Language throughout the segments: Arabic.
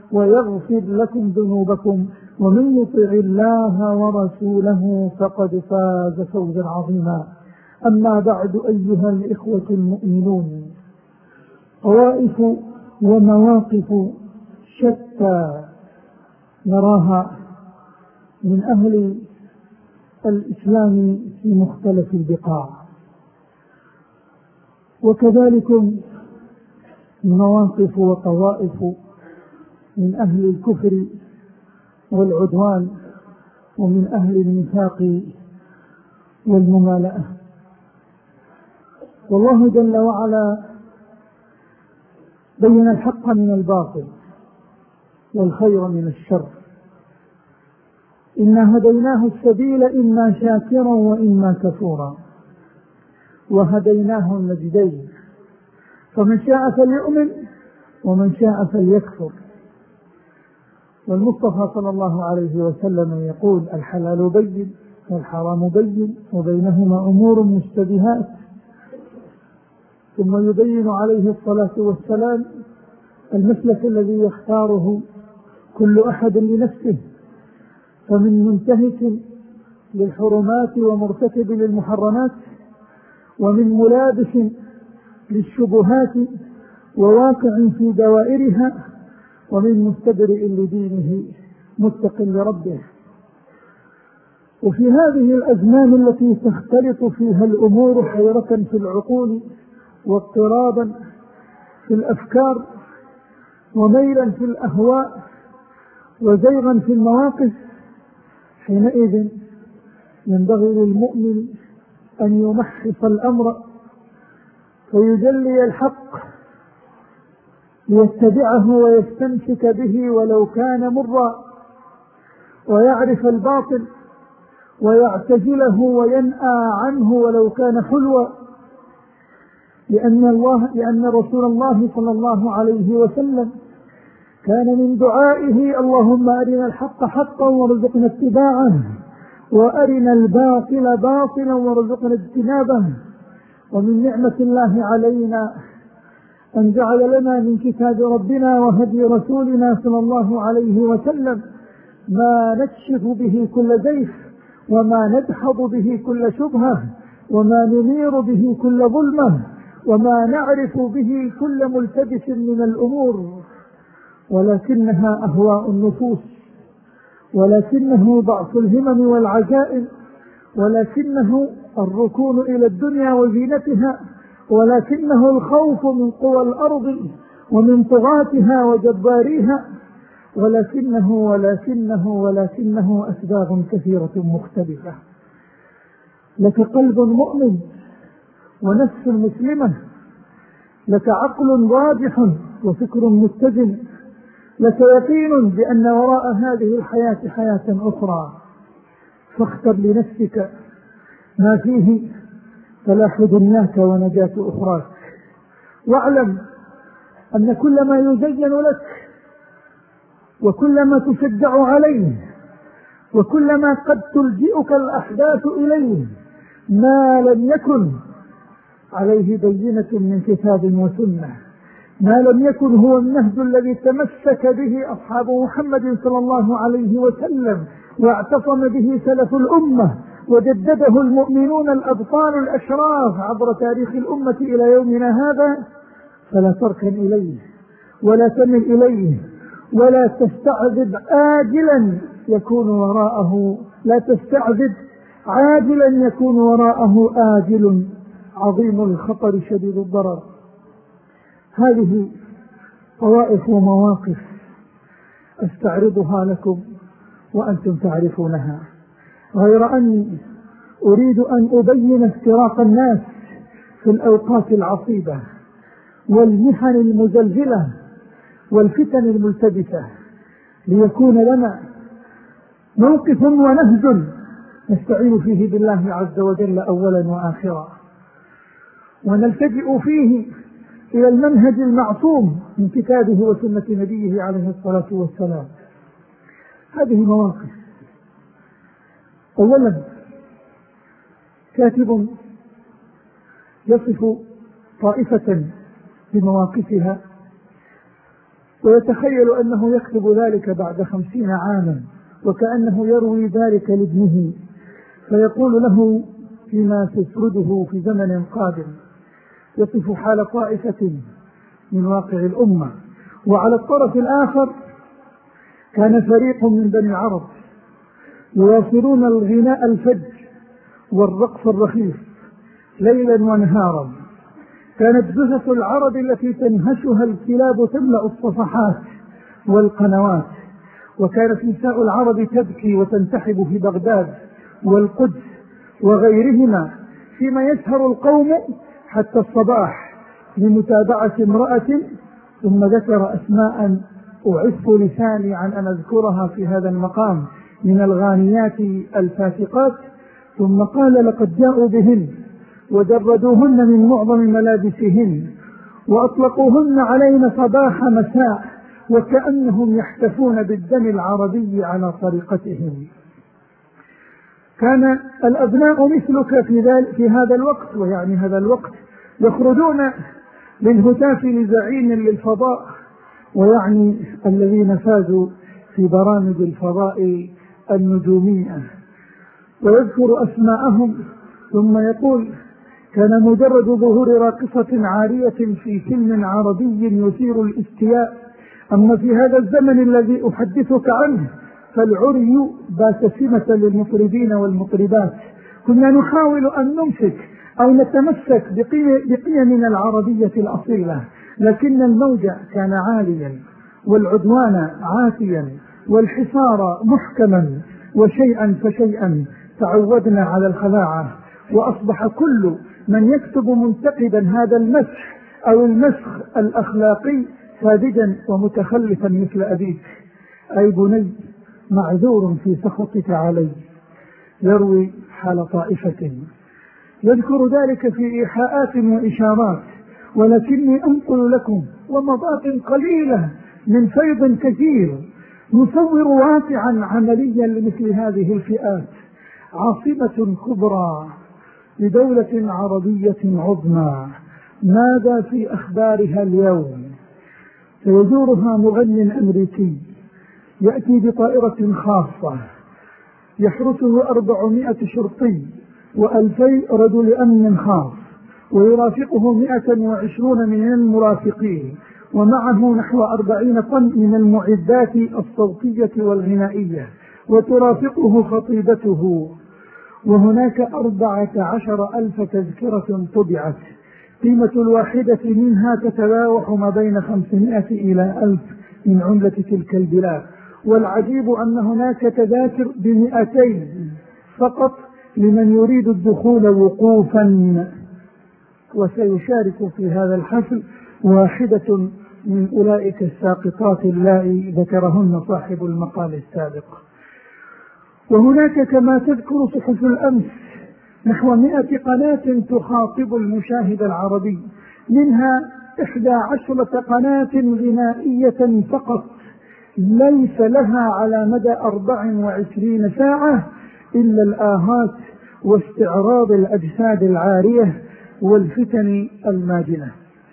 ويغفر لكم ذنوبكم، ومن يطع الله ورسوله فقد فاز فوزا عظيما. أما بعد، أيها الإخوة المؤمنون، طوائف ومواقف شتى نراها من أهل الإسلام في مختلف البقاع، وكذلك مواقف وطوائف من أهل الكفر والعدوان ومن أهل النفاق والممالأة. والله جل وعلا بين الحق من الباطل والخير من الشر. إنا هديناه السبيل إما شاكرا وإما كفورا، وهديناه النجدين، فمن شاء فليؤمن ومن شاء فليكفر. والمصطفى صلى الله عليه وسلم يقول: الحلال بين والحرام بين وبينهما أمور مشتبهات. ثم يبين عليه الصلاة والسلام المسلك الذي يختاره كل أحد لنفسه، فمن منتهك للحرمات ومرتكب للمحرمات، ومن ملابس للشبهات وواقع في دوائرها، ومن مستبرئ لدينه متق لربه. وفي هذه الأزمان التي تختلط فيها الأمور حيرة في العقول واضطرابا في الأفكار وميلا في الأهواء وزيغا في المواقف، حينئذ ينبغي للمؤمن أن يمحص الأمر فيجلي الحق ليتبعه ويستمسك به ولو كان مرا، ويعرف الباطل ويعتزله وينأى عنه ولو كان حلوا، لأن رسول الله صلى الله عليه وسلم كان من دعائه: اللهم أرنا الحق حقا وارزقنا اتباعه، وأرنا الباطل باطلا وارزقنا اجتنابه. ومن نعمة الله علينا أن جعل لنا من كتاب ربنا وهدي رسولنا صلى الله عليه وسلم ما نكشف به كل زيف، وما ندحض به كل شبهة، وما ننير به كل ظلمة، وما نعرف به كل ملتبس من الأمور، ولكنها أهواء النفوس، ولكنه ضعف الهمم والعزائم، ولكنه الركون إلى الدنيا وزينتها، ولكنه الخوف من قوى الأرض ومن طغاتها وجباريها، ولكنه أسباب كثيرة مختلفة. لك قلب مؤمن ونفس مسلمة، لك عقل واضح وفكر متزن، لك يقين بأن وراء هذه الحياة حياة أخرى، فاختر لنفسك ما فيه فلاح دنياك ونجاة أخراك. واعلم أن كل ما يزين لك وكل ما تشجع عليه وكل ما قد تلجئك الأحداث إليه ما لم يكن عليه بينة من كتاب وسنة، ما لم يكن هو النهج الذي تمسك به أصحاب محمد صلى الله عليه وسلم واعتصم به سلف الأمة وجدده المؤمنون الأبطال الأشراف عبر تاريخ الأمة إلى يومنا هذا، فلا تركن إليه ولا تمل إليه ولا تستعذب آجلا يكون وراءه، لا تستعذب عاجلا يكون وراءه آجل عظيم الخطر شديد الضرر. هذه طوائف ومواقف أستعرضها لكم وأنتم تعرفونها، غير أني أريد أن أبين افتراق الناس في الأوقات العصيبة والمحن المزلزلة والفتن الملتبسة، ليكون لنا موقف ونهج نستعين فيه بالله عز وجل أولا وآخرا، ونلتجئ فيه إلى المنهج المعصوم من كتابه وسنة نبيه عليه الصلاة والسلام. هذه مواقف. أولا، كاتب يصف طائفة بمواقفها ويتخيل أنه يكتب ذلك بعد 50 عاما، وكأنه يروي ذلك لابنه، فيقول له فيما تسرده في زمن قادم، يصف حال طائفة من واقع الأمة. وعلى الطرف الآخر كان فريق من بني العرب يواصلون الغناء الفج والرقص الرخيص ليلا ونهارا. كانت جثث العرب التي تنهشها الكلاب تملأ الصفحات والقنوات، وكانت نساء العرب تبكي وتنتحب في بغداد والقدس وغيرهما، فيما يسهر القوم حتى الصباح لمتابعة امرأة. ثم ذكر أسماء أعف لساني عن أن أذكرها في هذا المقام من الغانيات الفاسقات، ثم قال لقد جاءوا بهن وجردوهن من معظم ملابسهن وأطلقوهن علينا صباح مساء، وكأنهم يحتفون بالدم العربي على طريقتهم. كان الأبناء مثلك في هذا الوقت، ويعني هذا الوقت، يخرجون للهتاف لزعيم للفضاء، ويعني الذين فازوا في برامج الفضاء النجومية، ويذكر أسماءهم. ثم يقول كان مجرد ظهور راقصة عارية في فيلم عربي يثير الاستياء، أما في هذا الزمن الذي أحدثك عنه فالعري بات سمة للمطربين والمطربات. كنا نحاول أن نمسك أو نتمسك بقيمنا العربية الأصيلة، لكن الموج كان عاليا والعدوان عاتيا والحصار محكما، وشيئا فشيئا تعودنا على الخلاعة، وأصبح كل من يكتب منتقدا هذا المسح أو المسخ الأخلاقي ساذجا ومتخلفا مثل أبيك. أي بني معذور في سخطك علي. يروي حال طائفة، يذكر ذلك في إيحاءات وإشارات، ولكني أنقل لكم ومضات قليلة من فيض كثير نصور واقعا عمليا لمثل هذه الفئات. عاصمة كبرى لدولة عربية عظمى، ماذا في أخبارها اليوم؟ سيزورها مغنٍ أمريكي يأتي بطائرة خاصة يحرسه 400 شرطي و2000 رجل أمن خاص، ويرافقه 120 من المرافقين، ومعه نحو 40 طن من المعدات الصوتية والغنائية، وترافقه خطيبته. وهناك 14,000 تذكرة طبعت، قيمة الواحدة منها تتراوح ما بين 500 إلى 1000 من عملة تلك البلاد. والعجيب أن هناك تذاكر ب200 فقط لمن يريد الدخول وقوفا. وسيشارك في هذا الحفل واحدة من أولئك الساقطات اللائي ذكرهن صاحب المقال السابق. وهناك كما تذكر صحف الأمس نحو 100 قناة تخاطب المشاهد العربي، منها 11 قناة غنائية فقط، ليس لها على مدى 24 ساعة إلا الآهات واستعراض الأجساد العارية والفتن الماجنة.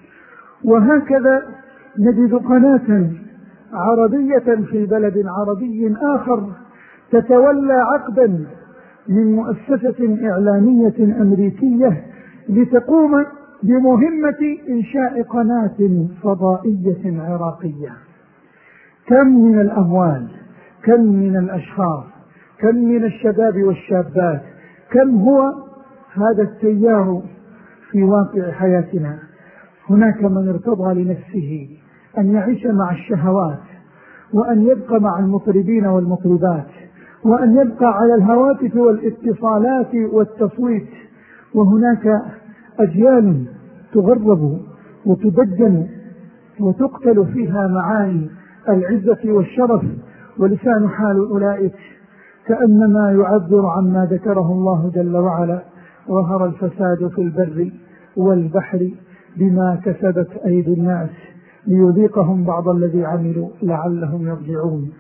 وهكذا نجد قناة عربية في بلد عربي آخر تتولى عقدا من مؤسسة إعلامية أمريكية لتقوم بمهمة إنشاء قناة فضائية عراقية. كم من الأموال، كم من الأشخاص، كم من الشباب والشابات، كم هو هذا التيار في واقع حياتنا. هناك من ارتضى لنفسه أن يعيش مع الشهوات، وأن يبقى مع المطربين والمطربات، وأن يبقى على الهواتف والاتصالات والتصويت. وهناك أجيال تغرب وتدجن وتقتل فيها معاني العزة والشرف، ولسان حال أولئك كأنما يعبر عما ذكره الله جل وعلا: ظهر الفساد في البر والبحر بما كسبت أيدي الناس ليذيقهم بعض الذي عملوا لعلهم يرجعون.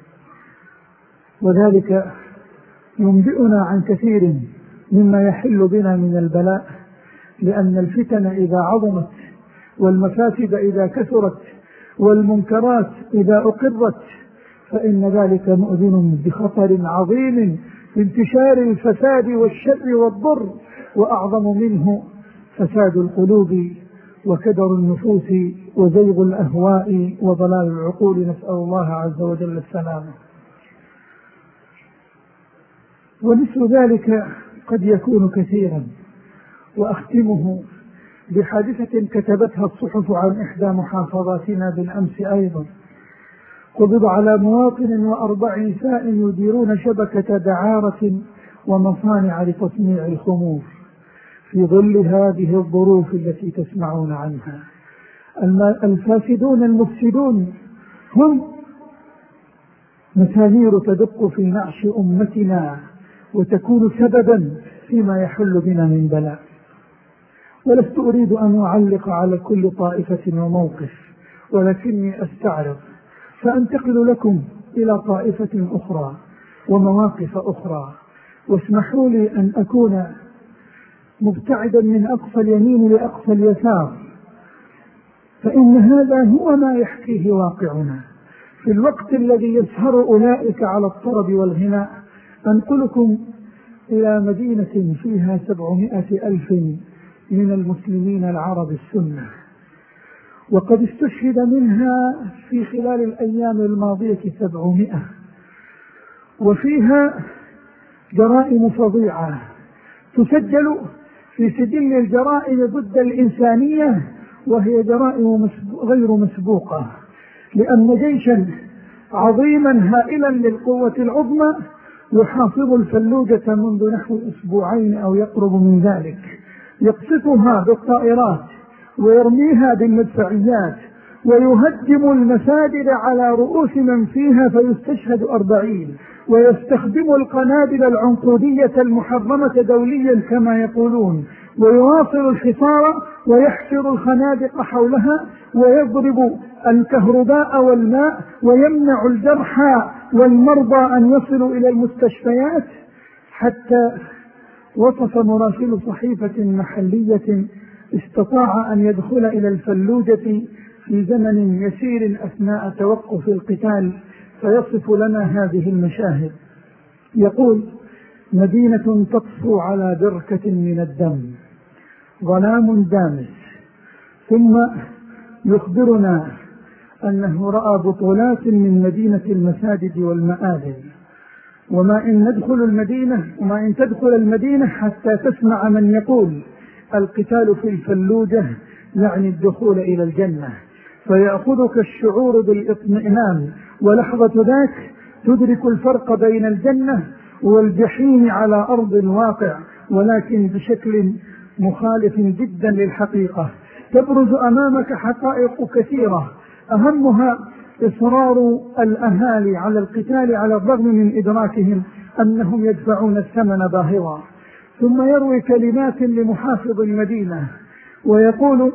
وذلك ينبئنا عن كثير مما يحل بنا من البلاء، لأن الفتن إذا عظمت والمفاسد إذا كثرت والمنكرات إذا أقرت فإن ذلك مؤذن بخطر عظيم في انتشار الفساد والشر والضر، وأعظم منه فساد القلوب وكدر النفوس وزيغ الأهواء وضلال العقول، نسأل الله عز وجل السلامة. ومثل ذلك قد يكون كثيرا، وأختمه بحادثة كتبتها الصحف عن إحدى محافظاتنا بالأمس أيضا. قبض على مواطن و4 نساء يديرون شبكة دعارة ومصانع لتصنيع الخمور في ظل هذه الظروف التي تسمعون عنها. الفاسدون المفسدون هم مسامير تدق في نعش أمتنا وتكون سببا فيما يحل بنا من بلاء. ولست أريد أن أعلق على كل طائفة وموقف، ولكني أستعرض فأنتقل لكم إلى طائفة أخرى ومواقف أخرى، واسمحوا لي أن أكون مبتعدا من أقصى اليمين لأقصى اليسار، فإن هذا هو ما يحكيه واقعنا. في الوقت الذي يسهر أولئك على الطرب والغناء أنقلكم إلى مدينة فيها 700,000 من المسلمين العرب السنة، وقد استشهد منها في خلال الأيام الماضية 700، وفيها جرائم فظيعة تسجل في سجل الجرائم ضد الإنسانية، وهي جرائم غير مسبوقة، لأن جيشا عظيما هائلا للقوة العظمى يحاصر الفلوجة منذ نحو 2 أو يقرب من ذلك، يقصفها بالطائرات ويرميها بالمدفعيات ويهدم المساجد على رؤوس من فيها فيستشهد 40، ويستخدم القنابل العنقودية المحرمة دوليا كما يقولون، ويواصل الحصار ويحفر الخنادق حولها ويضرب الكهرباء والماء ويمنع الجرحى والمرضى أن يصلوا إلى المستشفيات، حتى وصف مراسل صحيفة محلية استطاع أن يدخل إلى الفلوجة في زمن يسير أثناء توقف القتال فيصف لنا هذه المشاهد. يقول: مدينة تطفو على بركة من الدم، ظلام دامس. ثم يخبرنا أنه رأى بطولات من مدينة المساجد والمآذن، وما إن تدخل المدينة حتى تسمع من يقول القتال في الفلوجة يعني الدخول إلى الجنة، فيأخذك الشعور بالاطمئنان، ولحظة ذاك تدرك الفرق بين الجنة والجحيم على أرض الواقع، ولكن بشكل مخالف جدا للحقيقة. تبرز أمامك حقائق كثيرة، أهمها إصرار الأهالي على القتال على الرغم من إدراكهم أنهم يدفعون الثمن باهظا. ثم يروي كلمات لمحافظ المدينة ويقول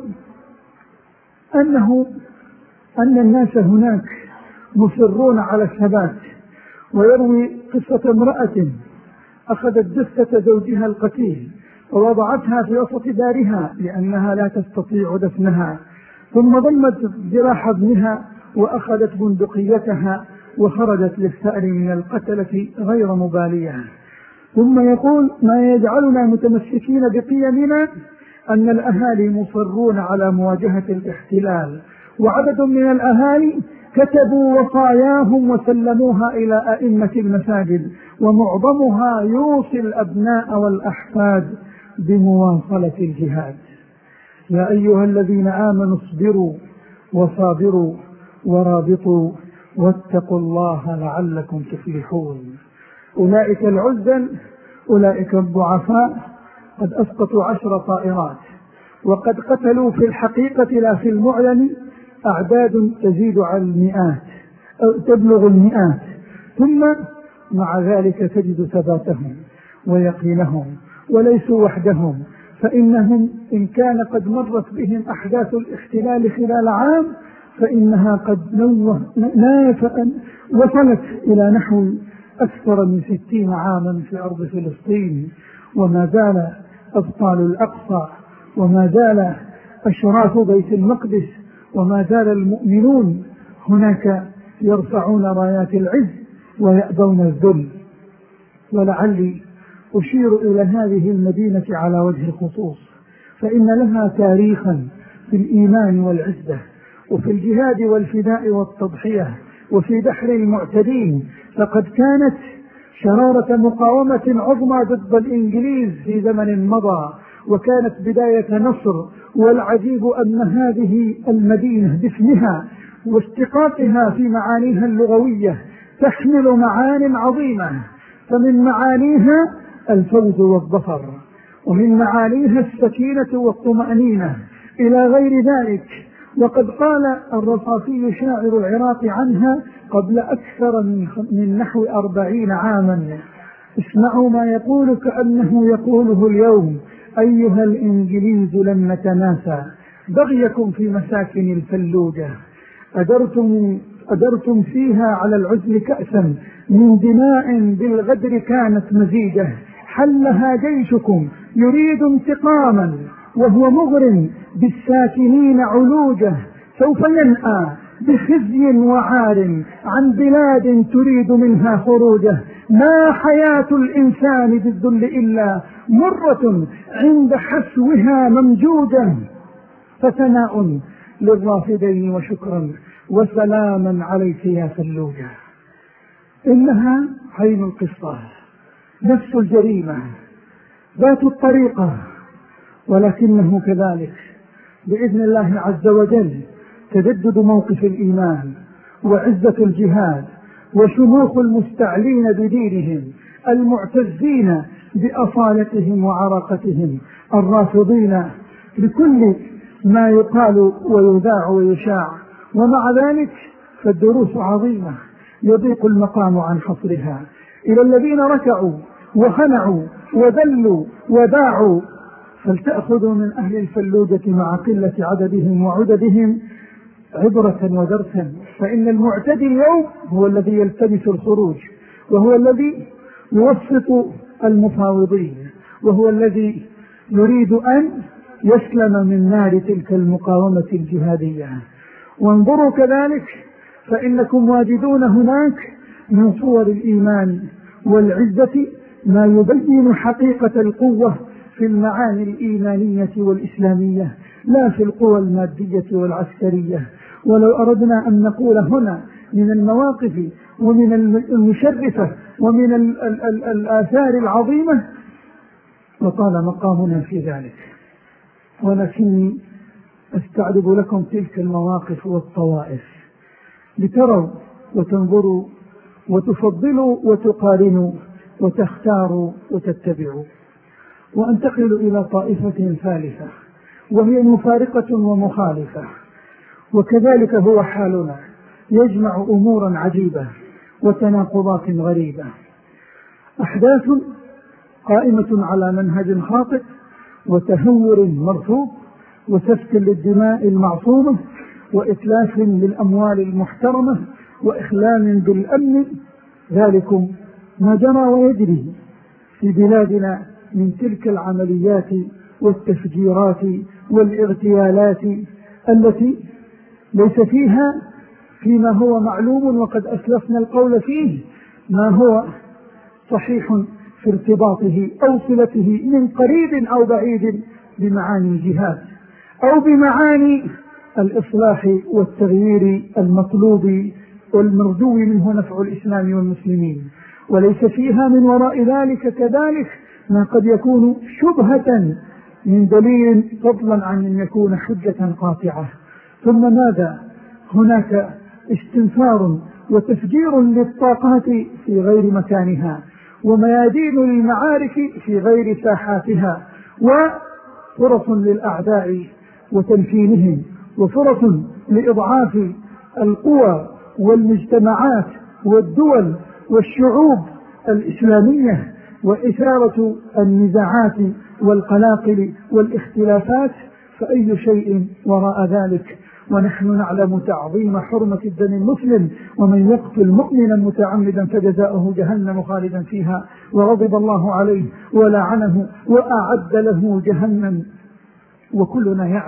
أن الناس هناك مصرون على الثبات، ويروي قصة امرأة أخذت جثة زوجها القتيل ووضعتها في وسط دارها لأنها لا تستطيع دفنها، ثم ضمت جراح ابنها وأخذت بندقيتها وخرجت للثأر من القتلة غير مبالية. ثم يقول: ما يجعلنا متمسكين بقيمنا أن الأهالي مصرون على مواجهة الاحتلال، وعدد من الأهالي كتبوا وصاياهم وسلموها إلى أئمة المساجد، ومعظمها يوصي الأبناء والأحفاد بمواصلة الجهاد. يا أيها الذين آمنوا اصبروا وصابروا ورابطوا واتقوا الله لعلكم تفلحون. أولئك العزل، أولئك الضعفاء قد أسقطوا 10 طائرات، وقد قتلوا في الحقيقة لا في المعلن أعداد تزيد على 100 أو تبلغ 100، ثم مع ذلك تجد ثباتهم ويقينهم، وليسوا وحدهم، فإنهم إن كان قد مرت بهم أحداث الاحتلال خلال عام فإنها قد وصلت إلى نحو أكثر من 60 عاما في أرض فلسطين، وما زال أبطال الأقصى وما زال أشراف بيت المقدس وما زال المؤمنون هناك يرفعون رايات العز ويأبون الذل. ولعلي أشير إلى هذه المدينة على وجه الخصوص، فإن لها تاريخا في الإيمان والعزة، وفي الجهاد والفداء والتضحية، وفي دحر المعتدين. فقد كانت شرارة مقاومة عظمى ضد الإنجليز في زمن مضى، وكانت بداية نصر. والعجيب أن هذه المدينة باسمها واشتقاقها في معانيها اللغوية تحمل معان عظيمة، فمن معانيها الفوز والظفر، ومن معانيها السكينة والطمأنينة إلى غير ذلك. وقد قال الرصافي شاعر العراق عنها قبل أكثر من نحو 40 عاما: اسمعوا ما يقول كأنه يقوله اليوم: أيها الإنجليز لن نتناسى بغيكم في مساكن الفلوجة، أدرتم فيها على العزل كأسا من دماء بالغدر كانت مزيجة، حلها جيشكم يريد انتقاما وهو مغر بالساكنين علوجة، سوف ينأى بخزي وعار عن بلاد تريد منها خروجه، ما حياة الإنسان بالذل إلا مرة عند حسوها ممجوجة، فثناء للرافدين وشكرا وسلاما عليك يا فلوجة. إنها عين القصة، نفس الجريمة، ذات الطريقة، ولكنه كذلك بإذن الله عز وجل تجدد موقف الإيمان وعزة الجهاد وشموخ المستعلين بدينهم المعتزين بأصالتهم وعراقتهم الرافضين لكل ما يقال ويذاع ويشاع. ومع ذلك فالدروس عظيمة يضيق المقام عن حصرها. إلى الذين ركعوا وخنعوا وذلوا وداعوا فلتأخذوا من أهل الفلوجة مع قلة عددهم وعددهم عبرة ودرسا، فإن المعتدي اليوم هو الذي يلتمس الخروج، وهو الذي يوسط المفاوضين، وهو الذي يريد أن يسلم من نار تلك المقاومة الجهادية. وانظروا كذلك فإنكم واجدون هناك من صور الإيمان والعزة ما يبين حقيقة القوة في المعاني الإيمانية والإسلامية، لا في القوى المادية والعسكرية. ولو أردنا أن نقول هنا من المواقف ومن المشرفة ومن الآثار العظيمة وطال مقامنا في ذلك، ولكني أستعرض لكم تلك المواقف والطوائف لتروا وتنظروا وتفضلوا وتقارنوا وتختاروا وتتبعوا. وأنتقل إلى طائفة ثالثة وهي مفارقة ومخالفة، وكذلك هو حالنا، يجمع أمورا عجيبة وتناقضات غريبة، أحداث قائمة على منهج خاطئ وتهور مرفوض وسفك للدماء المعصومة وإتلاف للأموال المحترمة وإخلال بالأمن. ذلكم ما جرى ويجري في بلادنا من تلك العمليات والتفجيرات والاغتيالات التي ليس فيها فيما هو معلوم وقد أسلفنا القول فيه ما هو صحيح في ارتباطه أو صلته من قريب أو بعيد بمعاني الجهاد أو بمعاني الإصلاح والتغيير المطلوب والمرجو منه نفع الإسلام والمسلمين. وليس فيها من وراء ذلك كذلك ما قد يكون شبهة من دليل فضلا عن أن يكون حجة قاطعة. ثم ماذا؟ هناك استنفار وتفجير للطاقات في غير مكانها، وميادين للمعارك في غير ساحاتها، وفرص للأعداء وتمكينهم، وفرص لإضعاف القوى والمجتمعات والدول والشعوب الإسلامية، وإثارة النزاعات والقلاقل والاختلافات. فأي شيء وراء ذلك؟ ونحن نعلم تعظيم حرمة الدم المسلم، ومن يقتل مؤمنا متعمدا فجزاؤه جهنم خالدا فيها وغضب الله عليه ولعنه وأعد له جهنم. وكلنا يعلم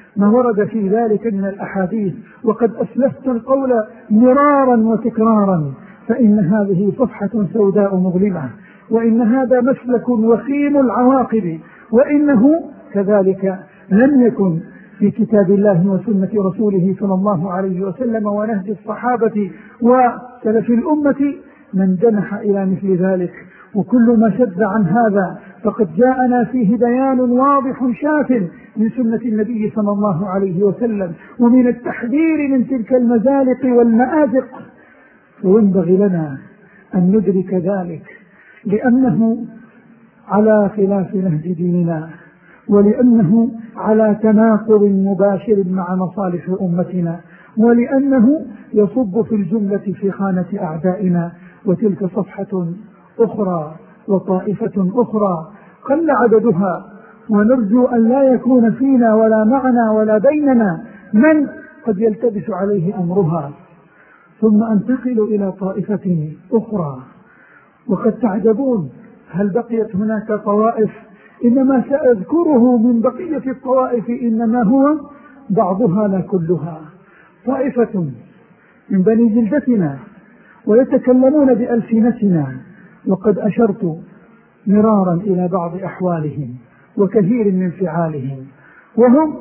ما ورد في ذلك من الأحاديث، وقد أسلفت القول مرارا وتكرارا، فإن هذه صفحة سوداء مظلمة، وإن هذا مسلك وخيم العواقب، وإنه كذلك لم يكن في كتاب الله وسنة رسوله صلى الله عليه وسلم ونهج الصحابة وسلف الأمة من جنح إلى مثل ذلك. وكل ما شذ عن هذا فقد جاءنا فيه بيان واضح شاف من سنة النبي صلى الله عليه وسلم، ومن التحذير من تلك المزالق والمآزق. وينبغي لنا أن ندرك ذلك، لأنه على خلاف نهج ديننا، ولأنه على تناقض مباشر مع مصالح أمتنا، ولأنه يصب في الجملة في خانة أعدائنا. وتلك صفحة أخرى وطائفة أخرى قل عددها، ونرجو أن لا يكون فينا ولا معنا ولا بيننا من قد يلتبس عليه أمرها. ثم أنتقل إلى طائفة أخرى، وقد تعجبون هل بقيت هناك طوائف؟ إنما سأذكره من بقية الطوائف إنما هو بعضها لا كلها. طائفة من بني جلدتنا ويتكلمون بألسنتنا، وقد أشرت مرارا إلى بعض أحوالهم وكثير من فعالهم، وهم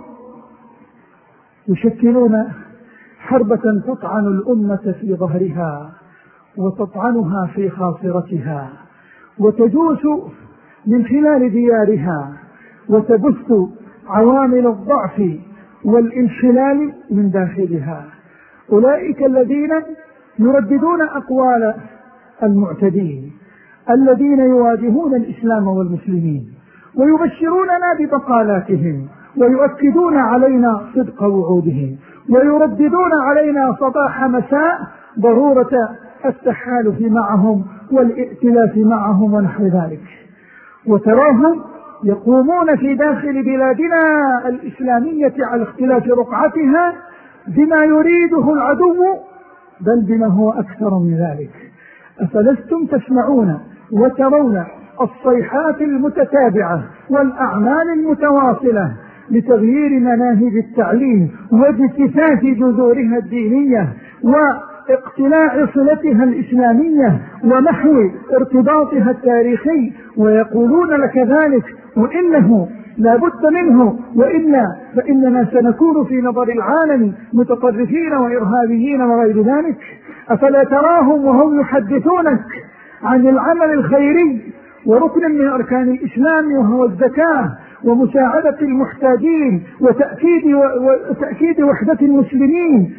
يشكلون حربة تطعن الأمة في ظهرها وتطعنها في خاصرتها، وتجوس من خلال ديارها، وتبث عوامل الضعف والانحلال من داخلها. أولئك الذين يرددون أقوال المعتدين الذين يواجهون الإسلام والمسلمين، ويبشروننا بمقالاتهم، ويؤكدون علينا صدق وعودهم، ويرددون علينا صباح مساء ضرورة التحالف معهم والائتلاف معهم ونحو ذلك. وتراهم يقومون في داخل بلادنا الإسلامية على اختلاف رقعتها بما يريده العدو، بل بما هو أكثر من ذلك. أفلستم تسمعون وترون الصيحات المتتابعة والأعمال المتواصلة لتغيير مناهج التعليم واجتثاث جذورها الدينية واقتلاع صلتها الإسلامية ومحو ارتباطها التاريخي، ويقولون لك ذلك وإنه لا بد منه، وإلا فإننا سنكون في نظر العالم متطرفين وإرهابيين وغير ذلك. أفلا تراهم وهم يحدثونك عن العمل الخيري وركن من أركان الإسلام وهو الزكاة ومساعدة المحتاجين وتأكيد وحدة المسلمين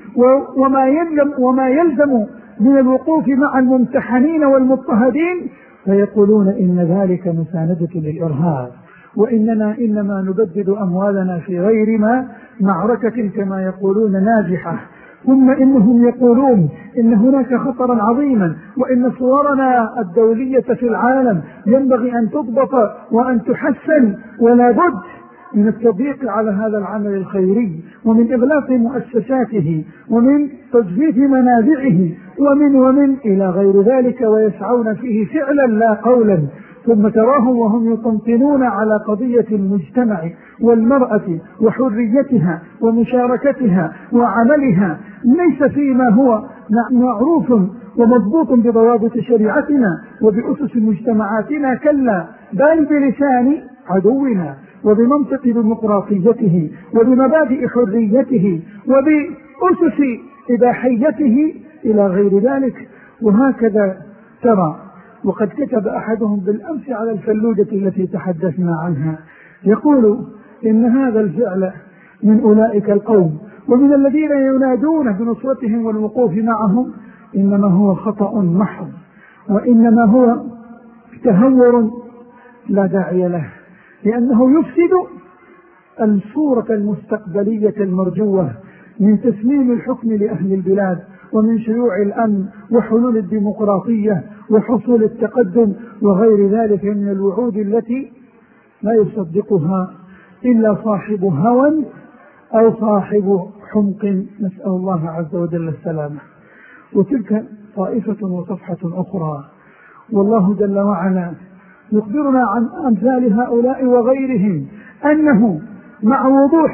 وما يلزم من الوقوف مع الممتحنين والمضطهدين، فيقولون إن ذلك مساندة للإرهاب، وإننا إنما نبدد أموالنا في غير ما معركة كما يقولون ناجحة. ثم إنهم يقولون إن هناك خطرا عظيما، وإن صورنا الدولية في العالم ينبغي أن تضبط وأن تحسن، ولا بد من التضييق على هذا العمل الخيري، ومن إغلاق مؤسساته، ومن تجفيف منابعه، ومن إلى غير ذلك، ويسعون فيه فعلا لا قولا. ثم تراهم وهم يطنطنون على قضية المجتمع والمرأة وحريتها ومشاركتها وعملها، ليس فيما هو معروف ومضبوط بضوابط شريعتنا وبأسس مجتمعاتنا، كلا بل بلسان عدونا وبمنطق ديمقراطيته وبمبادئ حريته وبأسس إباحيته إلى غير ذلك. وهكذا ترى. وقد كتب أحدهم بالأمس على الفلوجة التي تحدثنا عنها، يقول إن هذا الفعل من أولئك القوم ومن الذين ينادون بنصرتهم والوقوف معهم إنما هو خطأ محض، وإنما هو تهور لا داعي له، لأنه يفسد الصورة المستقبلية المرجوة من تسليم الحكم لأهل البلاد، ومن شيوع الأمن وحلول الديمقراطية وحصول التقدم وغير ذلك من الوعود التي لا يصدقها إلا صاحب هوى أو صاحب حمق، نسأل الله عز وجل السلامة. وتلك طائفة وصفحة أخرى، والله جل وعلا يخبرنا عن أمثال هؤلاء وغيرهم أنه مع وضوح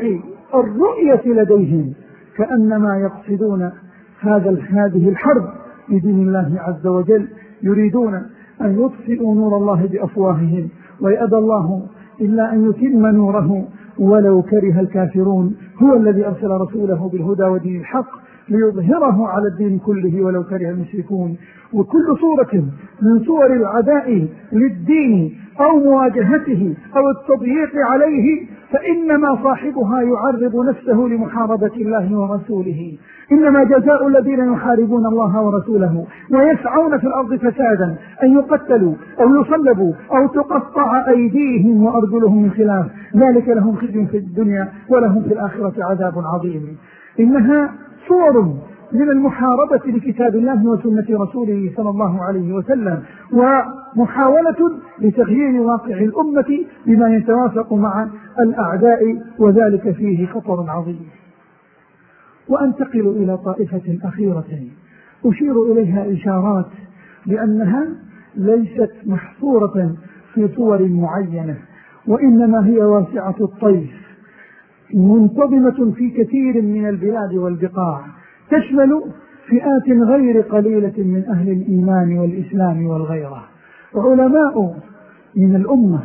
الرؤية لديهم، كأنما يقصدون هذه الحرب بدين الله عز وجل، يريدون أن يطفئوا نور الله بأفواههم، ويأبى الله إلا أن يتم نوره ولو كره الكافرون. هو الذي أرسل رسوله بالهدى ودين الحق ليظهره على الدين كله ولو كره المشركون. وكل صورة من صور العداء للدين أو مواجهته أو التضييق عليه فإنما صاحبها يعرض نفسه لمحاربة الله ورسوله. إنما جزاء الذين يحاربون الله ورسوله ويسعون في الأرض فسادا أن يقتلوا أو يصلبوا أو تقطع أيديهم وأرجلهم من خلاف، ذلك لهم خزي في الدنيا ولهم في الآخرة عذاب عظيم. إنها صور من المحاربة لكتاب الله وسنة رسوله صلى الله عليه وسلم، ومحاولة لتغيير واقع الأمة بما يتوافق مع الأعداء، وذلك فيه خطر عظيم. وأنتقل إلى طائفة أخيرة أشير إليها إشارات لأنها ليست محصورة في صور معينة، وإنما هي واسعة الطيف منتظمة في كثير من البلاد والبقاع، تشمل فئات غير قليلة من أهل الإيمان والإسلام والغيرة. علماء من الأمة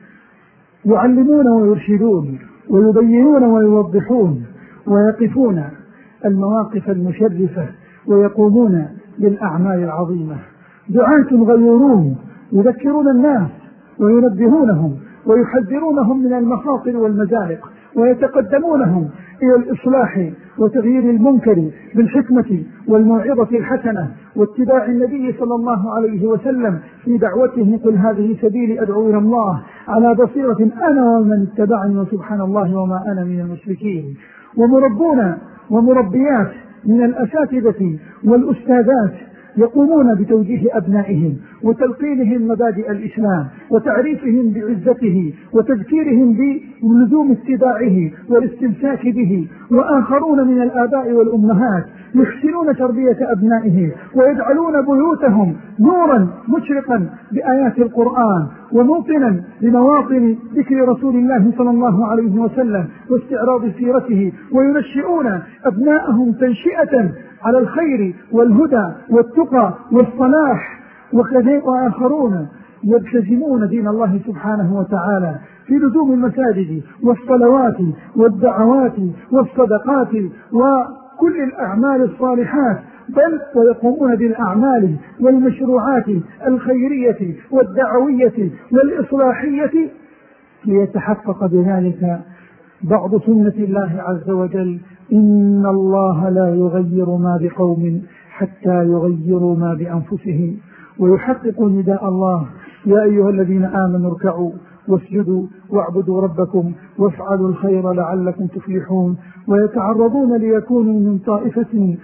يعلمون ويرشدون ويبينون ويوضحون ويقفون المواقف المشرفة ويقومون بالأعمال العظيمة. دعاة غيورون يذكرون الناس وينبهونهم ويحذرونهم من المخاطر والمزالق، ويتقدمونهم إلى الإصلاح وتغيير المنكر بالحكمة والموعظة الحسنة واتباع النبي صلى الله عليه وسلم في دعوته: قل هذه سبيلي أدعو إلى الله على بصيرة أنا ومن اتبعني وسبحان الله وما أنا من المشركين. ومربون ومربيات من الأساتذة والأستاذات يقومون بتوجيه أبنائهم وتلقينهم مبادئ الإسلام وتعريفهم بعزته وتذكيرهم بلزوم اتباعه والاستمساك به. وآخرون من الآباء والأمهات يحسنون تربية أبنائهم ويجعلون بيوتهم نورا مشرقا بآيات القرآن وموطنا لمواطن ذكر رسول الله صلى الله عليه وسلم واستعراض سيرته، وينشئون أبنائهم تنشئة على الخير والهدى والتقى والصلاح. وآخرون يلتزمون دين الله سبحانه وتعالى في لزوم المساجد والصلوات والدعوات والصدقات وكل الأعمال الصالحات، بل ويقومون بالأعمال والمشروعات الخيرية والدعوية والإصلاحية ليتحقق بذلك بعض سنة الله عز وجل: إن الله لا يغير ما بقوم حتى يغيروا ما بأنفسهم. ويحقق نداء الله: يا أيها الذين آمنوا اركعوا واسجدوا واعبدوا ربكم وافعلوا الخير لعلكم تفلحون. ويتعرضون ليكونوا من طائفة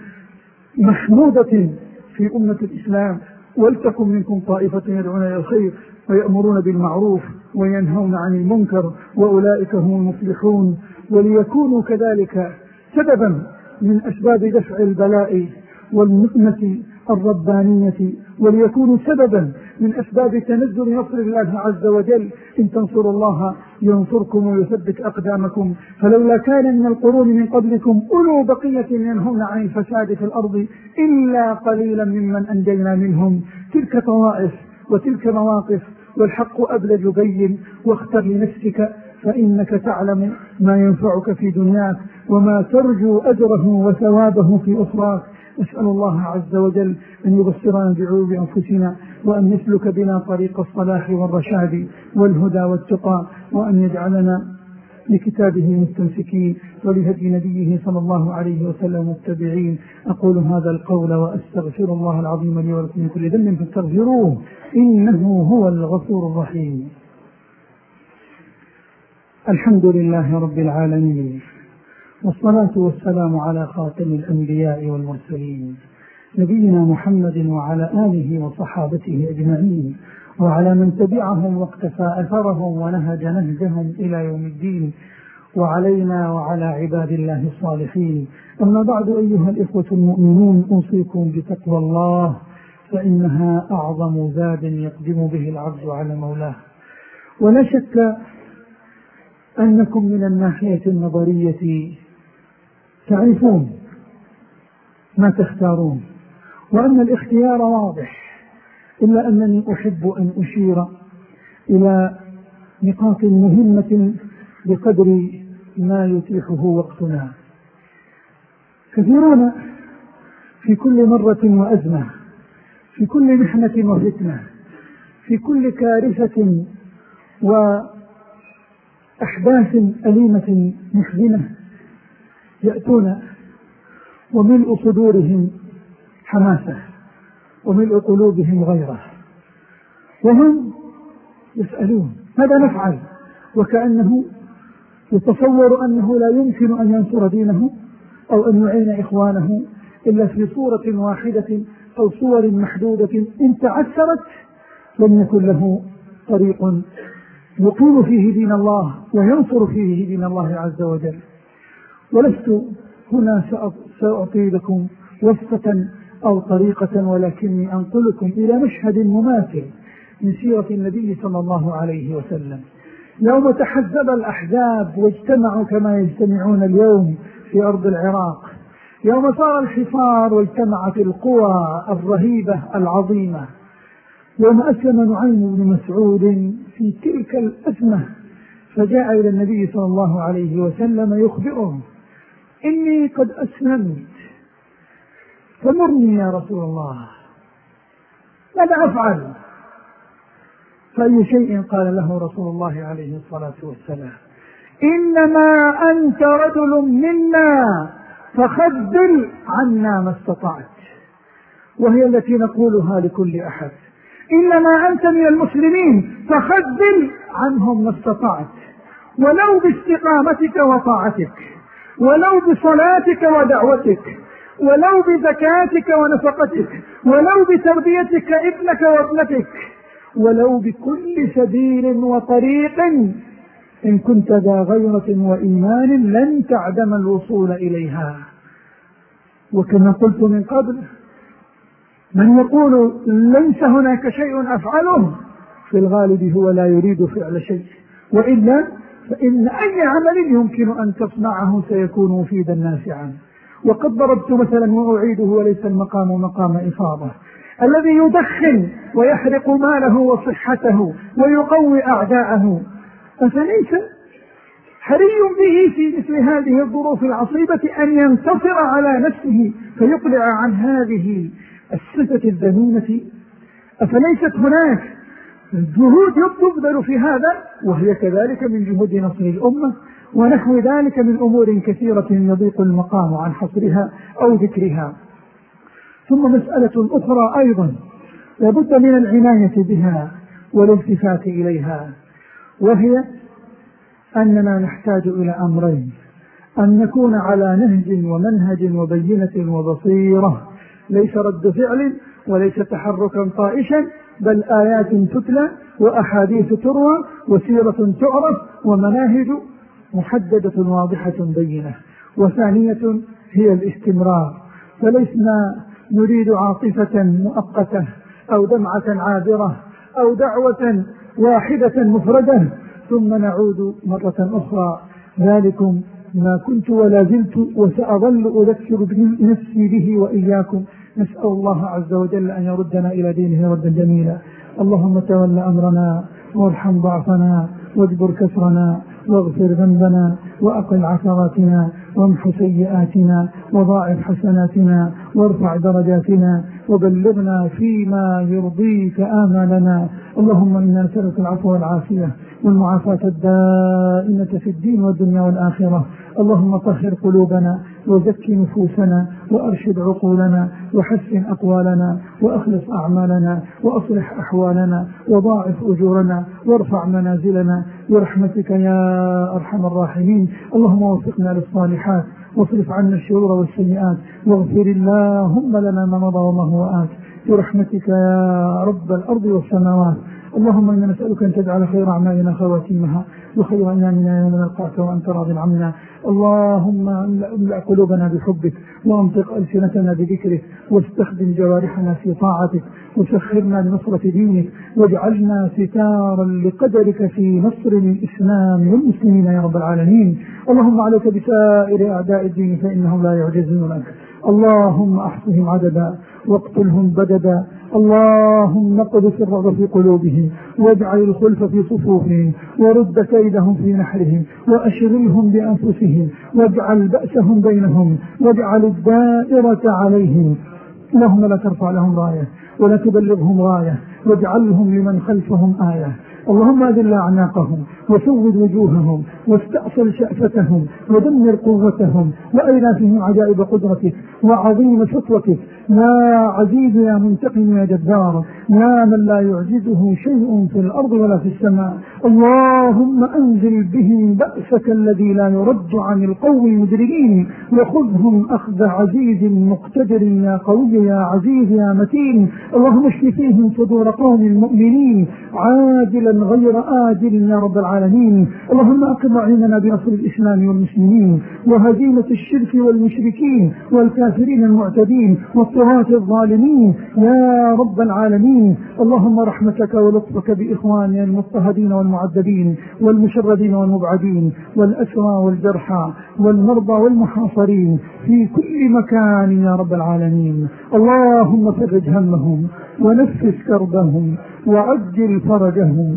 محمودة في أمة الإسلام: ولتكن منكم طائفة يدعون إلى الخير ويأمرون بالمعروف وينهون عن المنكر وأولئك هم المفلحون. وليكونوا كذلك سببا من أسباب دفع البلاء والنقمة الربانية، وليكونوا سببا من أسباب تنزل نصر الله عز وجل: إن تنصروا الله ينصركم ويثبت أقدامكم. فلولا كان من القرون من قبلكم أولو بقية ينهون عن الفساد في الأرض إلا قليلا ممن أنجينا منهم. تلك طوائف وتلك مواقف، والحق أبلج يبين. واختر لنفسك فإنك تعلم ما ينفعك في دنياك وما ترجو أجره وثوابه في أخراك. أسأل الله عز وجل أن يبصرنا بعيوب أنفسنا، وأن يسلك بنا طريق الصلاح والرشاد والهدى والتقى، وأن يجعلنا لكتابه مستمسكين ولهدي نبيه صلى الله عليه وسلم متبعين. أقول هذا القول وأستغفر الله العظيم لي ولكم من كل ذنب فاستغفروه إنه هو الغفور الرحيم. الحمد لله رب العالمين، والصلاة والسلام على خاتم الأنبياء والمرسلين نبينا محمد وعلى آله وصحابته أجمعين، وعلى من تبعهم واقتفى أثرهم ونهج نهجهم إلى يوم الدين، وعلينا وعلى عباد الله الصالحين. أما بعد، أيها الإخوة المؤمنون، أوصيكم بتقوى الله، فإنها أعظم زاد يقدم به العبد على مولاه. ولا شك أنكم من الناحية النظرية تعرفون ما تختارون وأن الاختيار واضح، إلا أنني أحب أن أشير إلى نقاط مهمة بقدر ما يتيحه وقتنا. كثيرون في كل مرة وأزمة، في كل محنة وفتنة، في كل كارثة وأحداث أليمة محزنة يأتون وملء صدورهم حماسة وملء قلوبهم غيرة، وهم يسألون ماذا نفعل، وكأنه يتصور أنه لا يمكن أن ينصر دينه أو أن يعين إخوانه إلا في صورة واحدة أو صور محدودة إن تعثرت لم يكن له طريق يقيم فيه دين الله وينصر فيه دين الله عز وجل. ولست هنا سأعطي لكم وصفة أو طريقة، ولكني أنقلكم إلى مشهد مماثل من سيرة النبي صلى الله عليه وسلم يوم تحزب الأحزاب واجتمعوا كما يجتمعون اليوم في أرض العراق، يوم صار الحصار واجتمعت القوى الرهيبة العظيمة، يوم أسلم نعيم بن مسعود في تلك الأزمة فجاء إلى النبي صلى الله عليه وسلم يخبره إني قد أسلمت فمرني يا رسول الله ماذا أفعل؟ فأي شيء قال له رسول الله عليه الصلاة والسلام إنما أنت رجل منا فخذل عنا ما استطعت، وهي التي نقولها لكل أحد، إنما أنت من المسلمين فخذل عنهم ما استطعت، ولو باستقامتك وطاعتك، ولو بصلاتك ودعوتك، ولو بزكاتك ونفقتك، ولو بتربيتك ابنك وابنتك، ولو بكل سبيل وطريق إن كنت ذا غيرة وإيمان لن تعدم الوصول إليها. وكما قلت من قبل من يقول ليس هناك شيء أفعله في الغالب هو لا يريد فعل شيء، وإلا فإن أي عمل يمكن أن تصنعه سيكون مفيدا نافعا. وقد ضربت مثلا وأعيده وليس المقام مقام إفاضة، الذي يدخن ويحرق ماله وصحته ويقوي أعداءه فليس حري به في مثل هذه الظروف العصيبة أن ينتصر على نفسه فيقلع عن هذه الصفة الذميمة؟ أفليست هناك جهود تبذل في هذا وهي كذلك من جهود نصر الأمة ونحو ذلك من أمور كثيرة يضيق المقام عن حصرها أو ذكرها. ثم مسألة أخرى أيضا لابد من العناية بها والالتفات إليها، وهي أننا نحتاج إلى أمرين: أن نكون على نهج ومنهج وبينة وبصيرة، ليس رد فعل وليس تحركا طائشا، بل آيات تتلى وأحاديث تروى وسيرة تعرف ومناهج محددة واضحة بينة. وثانية هي الاستمرار، فلسنا نريد عاطفة مؤقتة أو دمعة عابرة أو دعوة واحدة مفردة ثم نعود مرة أخرى. ذلكم ما كنت ولا زلت وسأظل أذكر نفسي به وإياكم. نسأل الله عز وجل أن يردنا إلى دينه ردا جميلا. اللهم تول أمرنا وارحم ضعفنا واجبر كسرنا واغفر ذنبنا وأقل عثراتنا وامح سيئاتنا وضاعف حسناتنا وارفع درجاتنا وبلغنا فيما يرضيك آمالنا. اللهم إنا نسألك العفو والعافية والمعافاة الدائمة في الدين والدنيا والآخرة. اللهم طهر قلوبنا وزكي نفوسنا وأرشد عقولنا وحسن أقوالنا وأخلص أعمالنا وأصلح أحوالنا وضاعف أجورنا وارفع منازلنا برحمتك يا أرحم الراحمين. اللهم وفقنا للصالحات واصرف عنا الشرور والسيئات واغفر اللهم لنا ما مضى وما هو آت برحمتك يا رب الأرض والسماوات. اللهم إنا نسألك أن تجعل خير أعمالنا خواتيمها وخير أيامنا يوم نلقاك وأنت راض عنا. اللهم املأ قلوبنا بحبك وانطق ألسنتنا بذكرك واستخدم جوارحنا في طاعتك وسخرنا لنصرة دينك واجعلنا ستارا لقدرك في نصر الإسلام والمسلمين يا رب العالمين. اللهم عليك بسائر أعداء الدين فإنهم لا يعجزونك. اللهم أحصهم عددا واقتلهم بددا. اللهم اقذف الرعب في قلوبهم واجعل الخلف في صفوفهم ورد كيدهم في نحرهم وأشغلهم بأنفسهم واجعل بأسهم بينهم واجعل الدائرة عليهم. اللهم لا ترفع لهم راية ولا تبلغهم راية واجعلهم لمن خلفهم آية. اللهم أذل أعناقهم وسود وجوههم واستأصل شأفتهم ودمر قوتهم وأرنا فيهم عجائب قدرتك وعظيم سطوتك يا عزيز يا منتقم يا جبار يا من لا يعجزه شيء في الأرض ولا في السماء. اللهم أنزل بهم بأسك الذي لا يرد عن القوم المجرمين وخذهم أخذ عزيز مقتدر يا قوي يا عزيز يا متين. اللهم اشف فيهم صدور قوم المؤمنين عاجلا غير آجل يا رب العالمين. اللهم أقم عيننا بنصر الإسلام والمسلمين وهزيمة الشرك والمشركين والكافرين المعتدين والطغاة الظالمين يا رب العالمين. اللهم رحمتك ولطفك بإخواننا المضطهدين والمعذبين والمشردين والمبعدين والأسرى والجرحى والمرضى والمحاصرين في كل مكان يا رب العالمين. اللهم فرج همهم ونفس كربهم وعجل فرجهم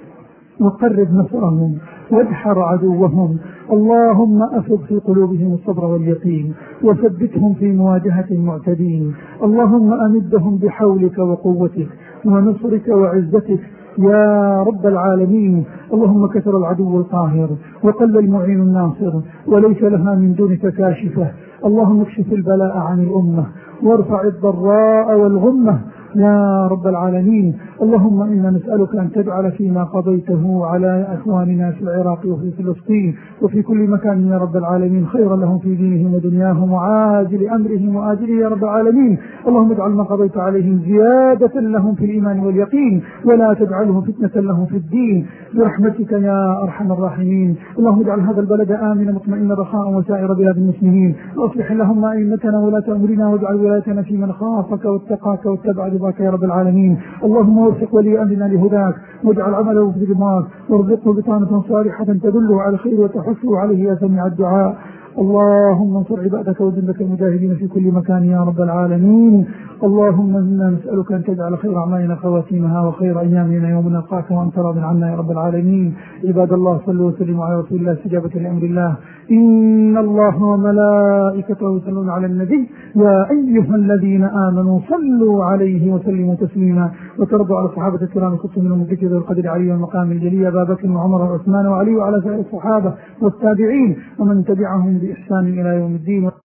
وقرب نصرهم وادحر عدوهم. اللهم أفض في قلوبهم الصبر واليقين وثبتهم في مواجهة المعتدين. اللهم أمدهم بحولك وقوتك ونصرك وعزتك يا رب العالمين. اللهم كثر العدو القاهر وقل المعين الناصر وليس لها من دونك كاشفة. اللهم اكشف البلاء عن الأمة وارفع الضراء والغمة يا رب العالمين. اللهم إنا نسألك أن تجعل فيما قضيته على أخواننا في العراق وفي فلسطين وفي كل مكان يا رب العالمين خيرا لهم في دينهم ودنياهم وعاجل أمرهم وآجله يا رب العالمين. اللهم اجعل ما قضيت عليهم زيادة لهم في الإيمان واليقين ولا تجعله فتنة لهم في الدين برحمتك يا أرحم الراحمين. اللهم اجعل هذا البلد آمنا مطمئنا رخاء وسائر بلاد المسلمين واصلح اللهم أئمتنا ولاة أمرنا واجعل ولايتنا في من خافك واتقاك واتبع رضاك يا رب العالمين. اللهم وفق ولي أمرنا لهداك واجعل عمله في رضاك وارزقه بطانة صالحة تدله على الخير وتحثه عليه يا سميع الدعاء. اللهم انصر عبادك وجندك المجاهدين في كل مكان يا رب العالمين. اللهم إنا نسألك أن تجعل خير أعمالنا خواتيمها وخير أيامنا يوم نلقاك وأنت راض عنا يا رب العالمين. عباد الله صلوا وسلموا على رسول الله استجابة لأمر الله. إن الله وملائكته يصلون على النبي يا أيها الذين آمنوا صلوا عليه وسلموا تسليما. وترضوا على الصحابة الكرام خصوصا منهم الذكر ذو القدر علي والمقام الجلي أبا بكر وعمر وعثمان وعلي وعلى سائر الصحابة والتابعين ومن تبعهم بإحسان إلى يوم الدين.